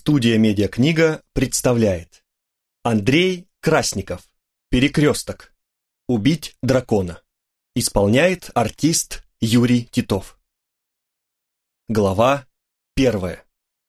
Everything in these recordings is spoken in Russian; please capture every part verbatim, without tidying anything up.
Студия «Медиакнига» представляет Андрей Красников. «Перекресток. Убить дракона». Исполняет артист Юрий Титов. Глава первая.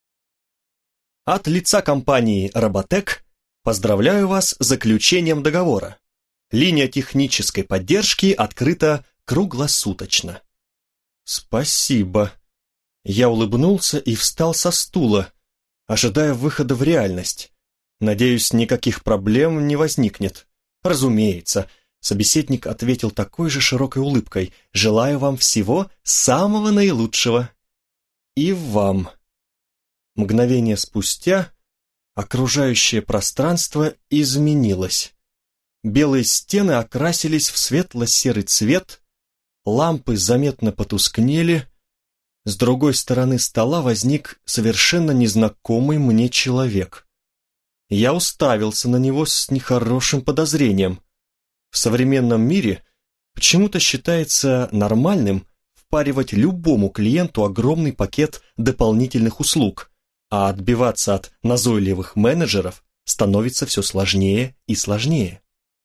От лица компании «Роботек» поздравляю вас с заключением договора. Линия технической поддержки открыта круглосуточно. Спасибо. Я улыбнулся и встал со стула, ожидая выхода в реальность. Надеюсь, никаких проблем не возникнет. Разумеется, собеседник ответил такой же широкой улыбкой. Желаю вам всего самого наилучшего. И вам. Мгновение спустя окружающее пространство изменилось. Белые стены окрасились в светло-серый цвет, лампы заметно потускнели. С другой стороны стола возник совершенно незнакомый мне человек. Я уставился на него с нехорошим подозрением. В современном мире почему-то считается нормальным впаривать любому клиенту огромный пакет дополнительных услуг, а отбиваться от назойливых менеджеров становится все сложнее и сложнее.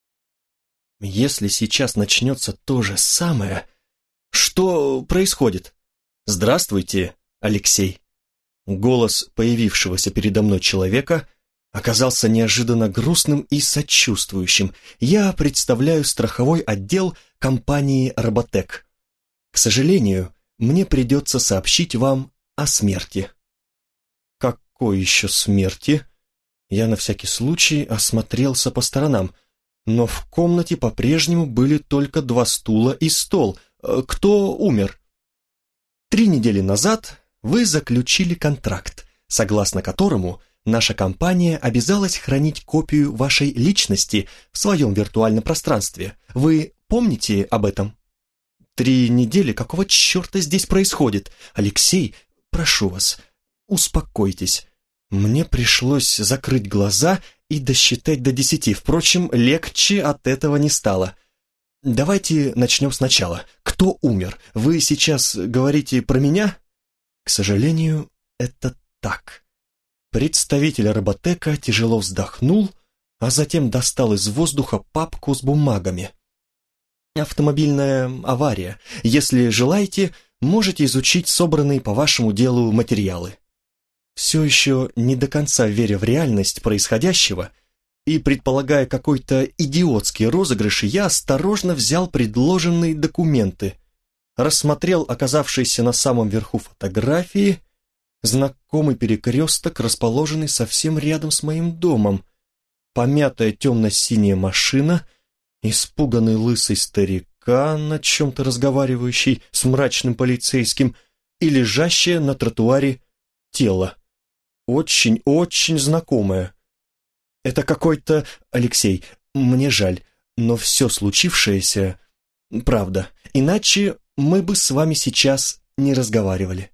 Если сейчас начнется то же самое, что происходит? «Здравствуйте, Алексей». Голос появившегося передо мной человека оказался неожиданно грустным и сочувствующим. Я представляю страховой отдел компании «Роботек». К сожалению, мне придется сообщить вам о смерти. Какой еще смерти? Я на всякий случай осмотрелся по сторонам, но в комнате по-прежнему были только два стула и стол. Кто умер? Три недели назад вы заключили контракт, согласно которому наша компания обязалась хранить копию вашей личности в своем виртуальном пространстве. Вы помните об этом? Три недели? Какого черта здесь происходит? Алексей, прошу вас, успокойтесь. Мне пришлось закрыть глаза и досчитать до десяти. Впрочем, легче от этого не стало. Давайте начнем сначала. Кто умер? Вы сейчас говорите про меня? К сожалению, это так. Представитель Роботека тяжело вздохнул, а затем достал из воздуха папку с бумагами. Автомобильная авария. Если желаете, можете изучить собранные по вашему делу материалы. Все еще не до конца веря в реальность происходящего и предполагая какой-то идиотский розыгрыш, я осторожно взял предложенные документы, рассмотрел оказавшиеся на самом верху фотографии, знакомый перекресток, расположенный совсем рядом с моим домом, помятая темно-синяя машина, испуганный лысый старикан, на чем-то разговаривающий с мрачным полицейским, и лежащее на тротуаре тело. Очень-очень знакомое. Это какой-то... Алексей, мне жаль, но все случившееся... Правда, иначе мы бы с вами сейчас не разговаривали.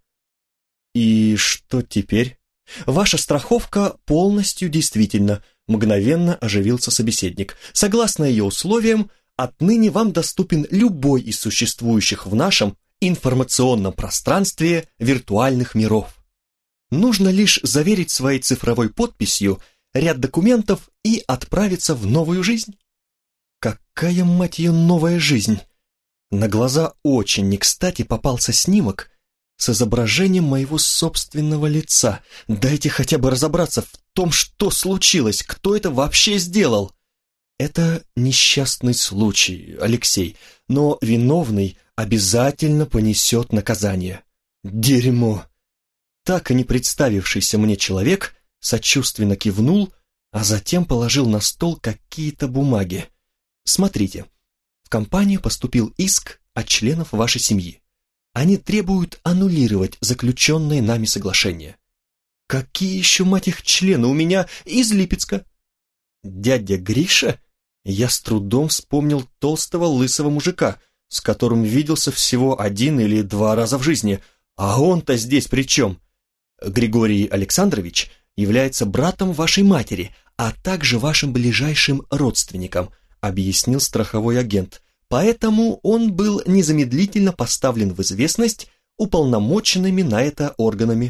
И что теперь? Ваша страховка полностью действительна, мгновенно оживился собеседник. Согласно ее условиям, отныне вам доступен любой из существующих в нашем информационном пространстве виртуальных миров. Нужно лишь заверить своей цифровой подписью ряд документов и отправиться в новую жизнь. Какая, мать ее, новая жизнь? На глаза очень не кстати попался снимок с изображением моего собственного лица. Дайте хотя бы разобраться в том, что случилось, кто это вообще сделал. Это несчастный случай, Алексей, но виновный обязательно понесет наказание. Дерьмо. Так и не представившийся мне человек сочувственно кивнул, а затем положил на стол какие-то бумаги. Смотрите, в компанию поступил иск от членов вашей семьи. Они требуют аннулировать заключенные нами соглашения. Какие еще, мать их, члены у меня из Липецка? Дядя Гриша? Я с трудом вспомнил толстого лысого мужика, с которым виделся всего один или два раза в жизни. А он-то здесь при чем? Григорий Александрович является братом вашей матери, а также вашим ближайшим родственником, объяснил страховой агент. Поэтому он был незамедлительно поставлен в известность уполномоченными на это органами.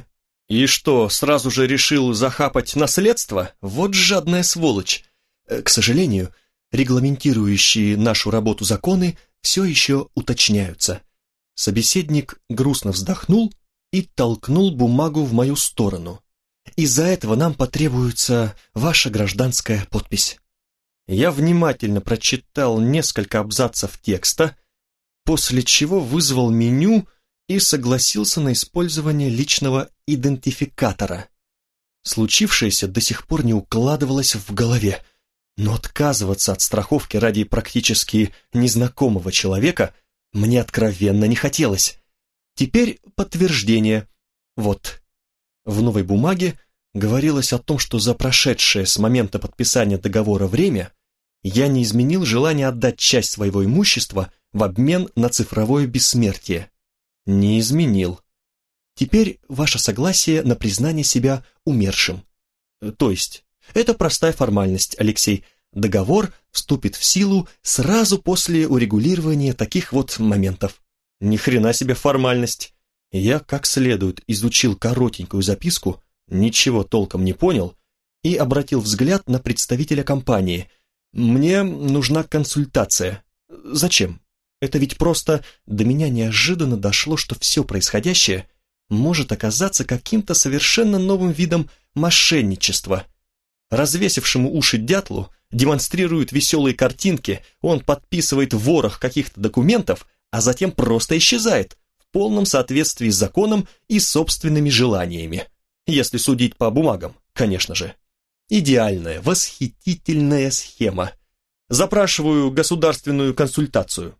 И что, сразу же решил захапать наследство? Вот жадная сволочь. К сожалению, регламентирующие нашу работу законы все еще уточняются. Собеседник грустно вздохнул и толкнул бумагу в мою сторону. Из-за этого нам потребуется ваша гражданская подпись. Я внимательно прочитал несколько абзацев текста, после чего вызвал меню и согласился на использование личного идентификатора. Случившееся до сих пор не укладывалось в голове, но отказываться от страховки ради практически незнакомого человека мне откровенно не хотелось. Теперь подтверждение. Вот. В новой бумаге говорилось о том, что за прошедшее с момента подписания договора время я не изменил желание отдать часть своего имущества в обмен на цифровое бессмертие. Не изменил. Теперь ваше согласие на признание себя умершим. То есть, это простая формальность, Алексей. Договор вступит в силу сразу после урегулирования таких вот моментов. Ни хрена себе формальность. Я как следует изучил коротенькую записку, ничего толком не понял и обратил взгляд на представителя компании. Мне нужна консультация. Зачем? Это ведь просто до меня неожиданно дошло, что все происходящее может оказаться каким-то совершенно новым видом мошенничества. Развесившему уши дятлу демонстрируют веселые картинки, он подписывает ворох каких-то документов, а затем просто исчезает в полном соответствии с законом и собственными желаниями. Если судить по бумагам, конечно же. Идеальная, восхитительная схема. Запрашиваю государственную консультацию.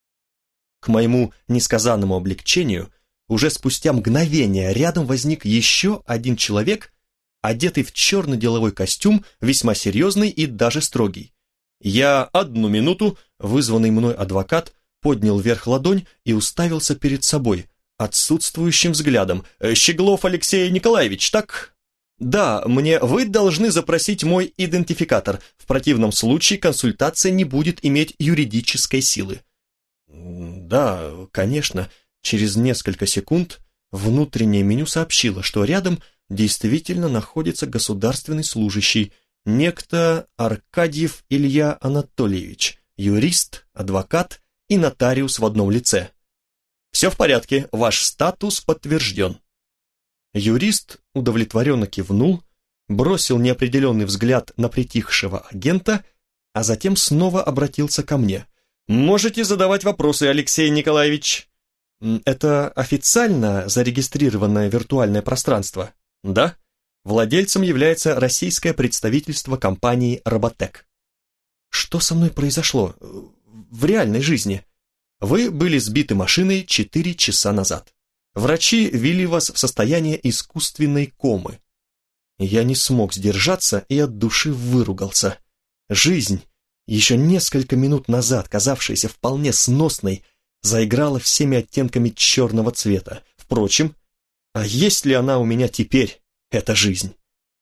К моему несказанному облегчению, уже спустя мгновение рядом возник еще один человек, одетый в черный деловой костюм, весьма серьезный и даже строгий. Я одну минуту, вызванный мной адвокат, поднял вверх ладонь и уставился перед собой отсутствующим взглядом. «Щеглов Алексей Николаевич, так?» «Да, мне вы должны запросить мой идентификатор. В противном случае консультация не будет иметь юридической силы». «Да, конечно». Через несколько секунд внутреннее меню сообщило, что рядом действительно находится государственный служащий, некто Аркадьев Илья Анатольевич, юрист, адвокат и нотариус в одном лице. «Все в порядке, ваш статус подтвержден». Юрист удовлетворенно кивнул, бросил неопределенный взгляд на притихшего агента, а затем снова обратился ко мне. «Можете задавать вопросы, Алексей Николаевич». «Это официально зарегистрированное виртуальное пространство?» «Да. Владельцем является российское представительство компании «Роботек». «Что со мной произошло в реальной жизни?» «Вы были сбиты машиной четыре часа назад. Врачи ввели вас в состояние искусственной комы». Я не смог сдержаться и от души выругался. Жизнь, еще несколько минут назад казавшаяся вполне сносной, заиграла всеми оттенками черного цвета. Впрочем, а есть ли она у меня теперь, эта жизнь?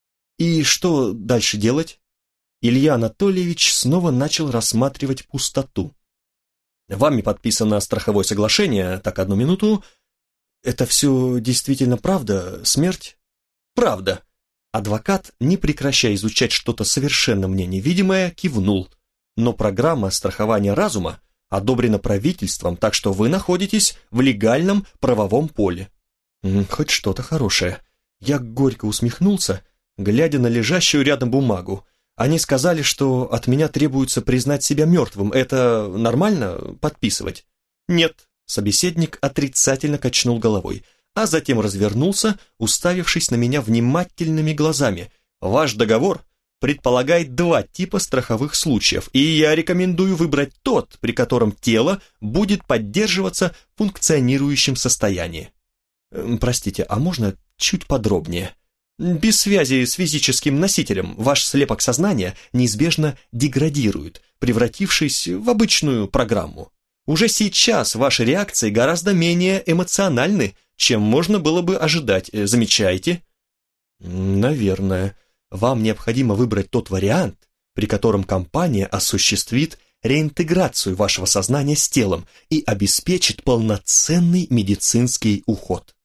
И что дальше делать? Илья Анатольевич снова начал рассматривать пустоту. Вами подписано страховое соглашение, так, одну минуту. Это все действительно правда, смерть? Правда. Адвокат, не прекращая изучать что-то совершенно мне невидимое, кивнул. Но программа страхования разума одобрена правительством, так что вы находитесь в легальном правовом поле. Хоть что-то хорошее. Я горько усмехнулся, глядя на лежащую рядом бумагу. Они сказали, что от меня требуется признать себя мертвым. Это нормально подписывать? Нет, собеседник отрицательно качнул головой, а затем развернулся, уставившись на меня внимательными глазами. Ваш договор предполагает два типа страховых случаев, и я рекомендую выбрать тот, при котором тело будет поддерживаться в функционирующем состоянии. Простите, а можно чуть подробнее? Без связи с физическим носителем ваш слепок сознания неизбежно деградирует, превратившись в обычную программу. Уже сейчас ваши реакции гораздо менее эмоциональны, чем можно было бы ожидать. Замечаете? Наверное. Вам необходимо выбрать тот вариант, при котором компания осуществит реинтеграцию вашего сознания с телом и обеспечит полноценный медицинский уход.